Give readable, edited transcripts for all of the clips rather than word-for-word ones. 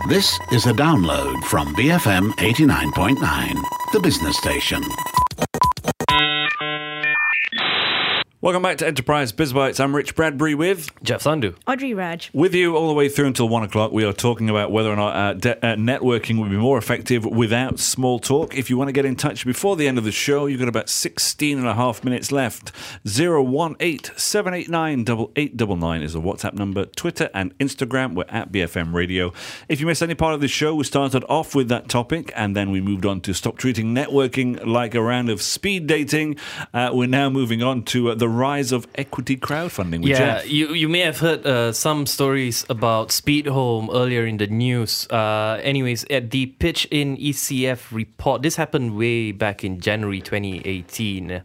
This is a download from BFM 89.9, the business station. Welcome back to Enterprise BizBytes. I'm Rich Bradbury with Jeff Sandhu. Audrey Raj. With you all the way through until 1 o'clock. We are talking about whether or not networking would be more effective without small talk. If you want to get in touch before the end of the show, you've got about 16 and a half minutes left. 018-789-8899 is the WhatsApp number. Twitter and Instagram, we're at BFM Radio. If you missed any part of the show, we started off with that topic and then we moved on to stop treating networking like a round of speed dating. We're now moving on to the rise of equity crowdfunding with Jeff. You may have heard some stories about Speed Home earlier in the news. Anyways, at the Pitch in ECF report, this happened way back in January 2018. The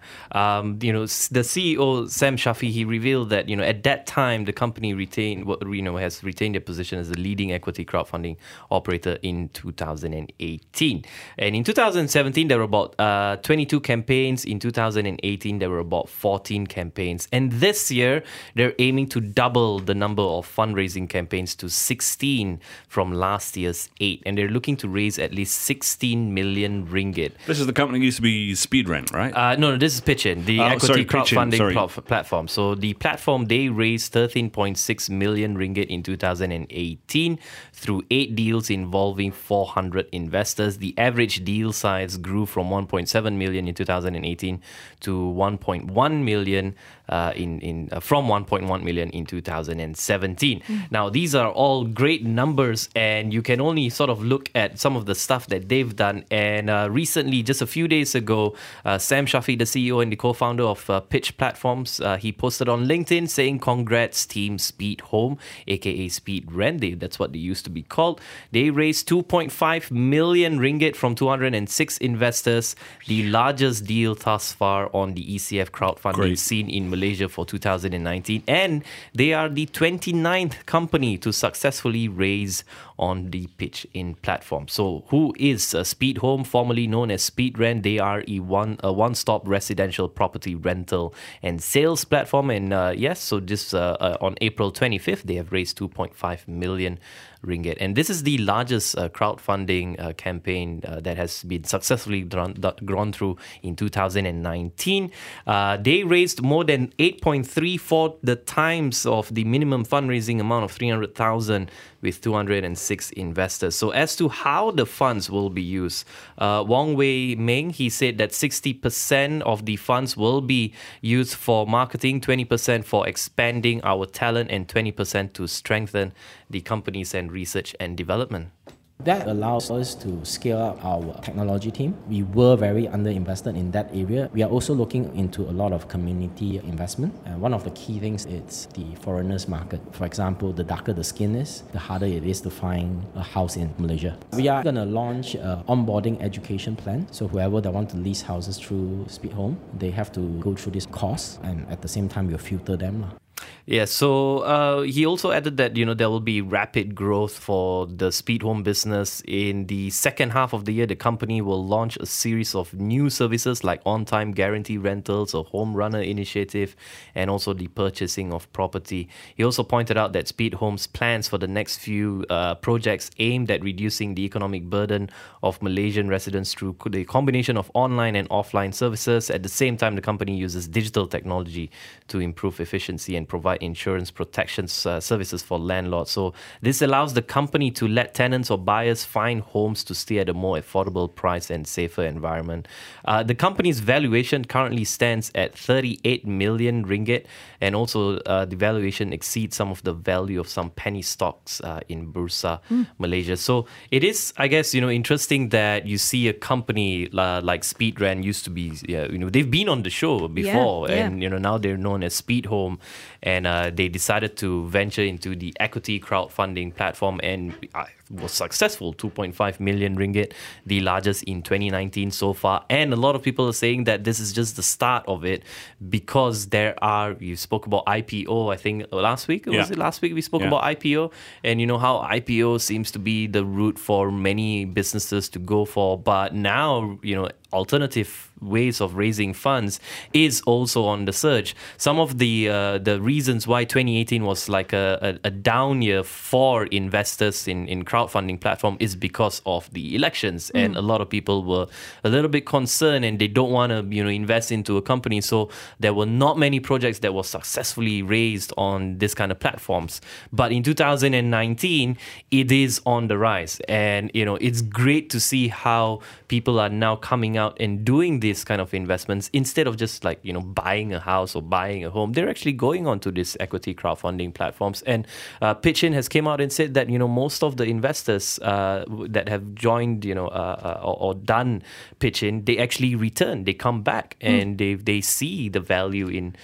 CEO Sam Shafi, he revealed that at that time the company has retained their position as the leading equity crowdfunding operator in 2018. And in 2017 there were about 22 campaigns. In 2018 there were about 14 campaigns, and this year they're aiming to double the number of fundraising campaigns to 16 from last year's 8, and they're looking to raise at least 16 million ringgit. This is the company that used to be SpeedRent, right? No, this is Pitchin, the equity crowdfunding platform. So the platform, they raised 13.6 million ringgit in 2018 through 8 deals involving 400 investors. The average deal size grew from 1.7 million in 2018 to 1.1 million from 1.1 million in 2017. Now, these are all great numbers, and you can only sort of look at some of the stuff that they've done. And recently, just a few days ago, Sam Shafi, the CEO and the co-founder of Pitch Platforms, he posted on LinkedIn saying, "Congrats, Team Speed Home, aka Speed Rent." That's what they used to be called. They raised 2.5 million ringgit from 206 investors, the largest deal thus far on the ECF crowdfunding scene in Malaysia for 2019, and they are the 29th company to successfully raise on the Pitch in platform. So who is Speed Home, formerly known as Speed Rent? They are a one-stop residential property rental and sales platform, and so this on April 25th they have raised 2.5 million ringgit, and this is the largest crowdfunding campaign that has been successfully gone through in 2019. They raised more than 8.34 the times of the minimum fundraising amount of 300,000 with 206 investors. So as to how the funds will be used, Wong Wei Meng, he said that 60% of the funds will be used for marketing, 20% for expanding our talent, and 20% to strengthen the companies and research and development. That allows us to scale up our technology team. We were very underinvested in that area. We are also looking into a lot of community investment. And one of the key things is the foreigners market. For example, the darker the skin is, the harder it is to find a house in Malaysia. We are going to launch an onboarding education plan. So whoever that want to lease houses through Speed Home, they have to go through this course, and at the same time we'll filter them. Yeah, so he also added that, there will be rapid growth for the Speed Home business. In the second half of the year, the company will launch a series of new services like on-time guarantee rentals, a home runner initiative, and also the purchasing of property. He also pointed out that Speed Home's plans for the next few projects aimed at reducing the economic burden of Malaysian residents through the combination of online and offline services. At the same time, the company uses digital technology to improve efficiency and provide insurance protection services for landlords. So this allows the company to let tenants or buyers find homes to stay at a more affordable price and safer environment. The company's valuation currently stands at 38 million ringgit, and also the valuation exceeds some of the value of some penny stocks in Bursa Malaysia. So it is, I guess, interesting that you see a company like Speed Rent used to be, they've been on the show before, and now they're known as Speed Home, and they decided to venture into the equity crowdfunding platform, and was successful. 2.5 million ringgit, the largest in 2019 so far. And a lot of people are saying that this is just the start of it, because you spoke about IPO, I think last week, was it last week we spoke about IPO, and you know how IPO seems to be the route for many businesses to go for, but now, alternative ways of raising funds is also on the surge. Some of the reasons why 2018 was like a down year for investors in crowdfunding platform is because of the elections, and a lot of people were a little bit concerned and they don't want to invest into a company. So there were not many projects that were successfully raised on this kind of platforms. But in 2019, it is on the rise, and it's great to see how people are now coming out and doing this kind of investments instead of just like buying a house or buying a home. They're actually going onto this equity crowdfunding platforms. And Pitch In has came out and said that most of the investors that have joined or done Pitch In, they actually return, they come back, and they see the value in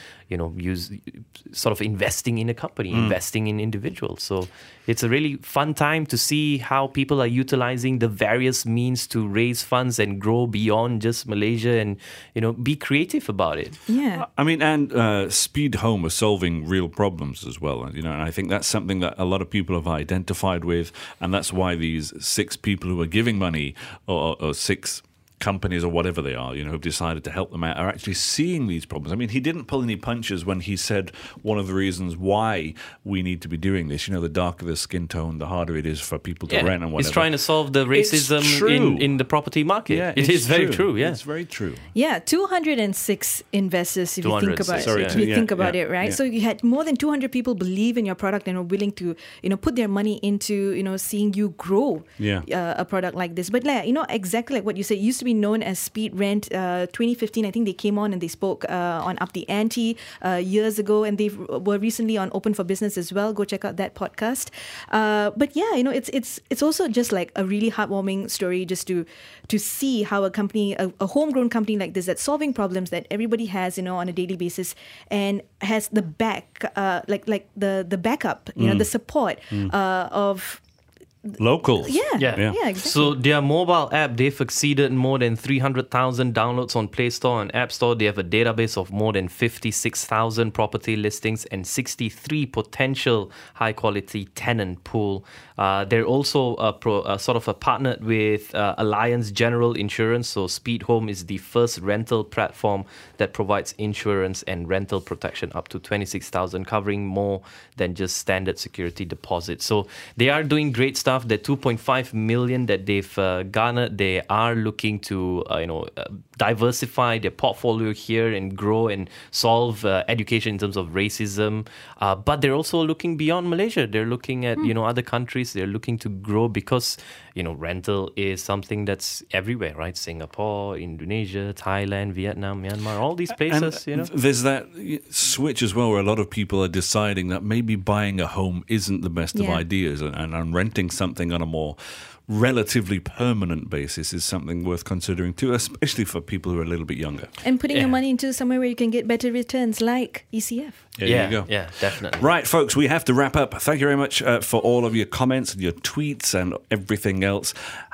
sort of investing in a company, investing in individuals. So it's a really fun time to see how people are utilizing the various means to raise funds and grow beyond just Malaysia, and be creative about it. Yeah, I mean, and Speed Home are solving real problems as well. And I think that's something that a lot of people have identified with, and that's why these 6 people who are giving money, or 6 companies or whatever they are, who've decided to help them out, are actually seeing these problems. I mean, he didn't pull any punches when he said one of the reasons why we need to be doing this, the darker the skin tone, the harder it is for people to rent and whatever. He's trying to solve the racism in the property market. Yeah, it is very true. Yeah, it's very true. Yeah, 206 investors, if you think about it. You think about it, right? Yeah. So you had more than 200 people believe in your product and are willing to, put their money into, seeing you grow a product like this. But exactly like what you said, it used to be known as Speed Rent. 2015, I think they came on and they spoke on Up the Ante years ago, and they were recently on Open for Business as well. Go check out that podcast. But yeah, it's also just like a really heartwarming story just to see how a company, a homegrown company like this, that's solving problems that everybody has, on a daily basis, and has the the backup, the support of locals. Yeah, exactly. So their mobile app, they've exceeded more than 300,000 downloads on Play Store and App Store. They have a database of more than 56,000 property listings and 63 potential high-quality tenant pool. They're also partnered with Alliance General Insurance. So Speed Home is the first rental platform that provides insurance and rental protection up to 26,000, covering more than just standard security deposit. So they are doing great stuff. The 2.5 million that they've garnered, they are looking to diversify their portfolio here and grow and solve education in terms of racism. But they're also looking beyond Malaysia. They're looking at other countries. They're looking to grow because rental is something that's everywhere, right? Singapore, Indonesia, Thailand, Vietnam, Myanmar, all these places. And there's that switch as well where a lot of people are deciding that maybe buying a home isn't the best of ideas, and renting something on a more relatively permanent basis is something worth considering too, especially for people who are a little bit younger. And putting your money into somewhere where you can get better returns, like ECF. There you go. Yeah, definitely. Right, folks, we have to wrap up. Thank you very much for all of your comments and your tweets and everything else.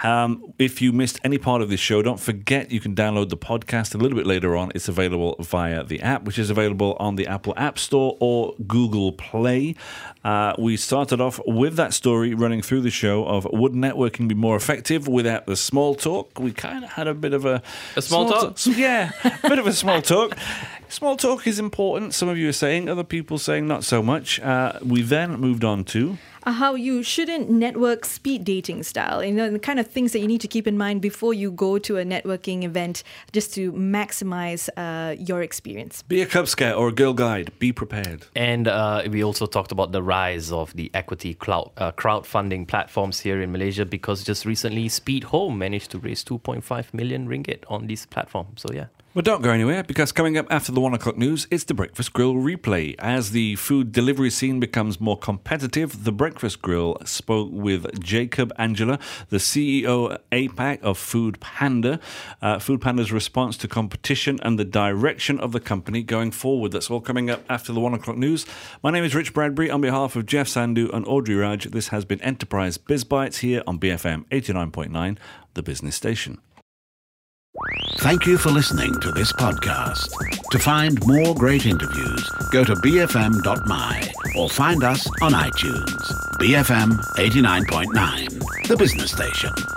If you missed any part of this show, don't forget you can download the podcast a little bit later on. It's available via the app, which is available on the Apple App Store or Google Play. We started off with that story running through the show of would networking be more effective without the small talk? We kind of had a bit of a small talk? Yeah, a bit of a small talk. Small talk is important, some of you are saying, other people saying not so much. We then moved on to how you shouldn't network speed dating style, the kind of things that you need to keep in mind before you go to a networking event just to maximize your experience. Be a Cub Scout or a Girl Guide. Be prepared. And we also talked about the rise of the equity crowdfunding platforms here in Malaysia, because just recently Speed Home managed to raise 2.5 million ringgit on this platform. So yeah. Well, don't go anywhere, because coming up after the 1 o'clock news, it's the Breakfast Grill replay. As the food delivery scene becomes more competitive, the Breakfast Grill spoke with Jacob Angela, the CEO APAC of Food Panda. Food Panda's response to competition and the direction of the company going forward. That's all coming up after the 1 o'clock news. My name is Rich Bradbury. On behalf of Jeff Sandhu and Audrey Raj, this has been Enterprise Biz Bites here on BFM 89.9, the business station. Thank you for listening to this podcast. To find more great interviews, go to bfm.my or find us on iTunes. BFM 89.9, the business station.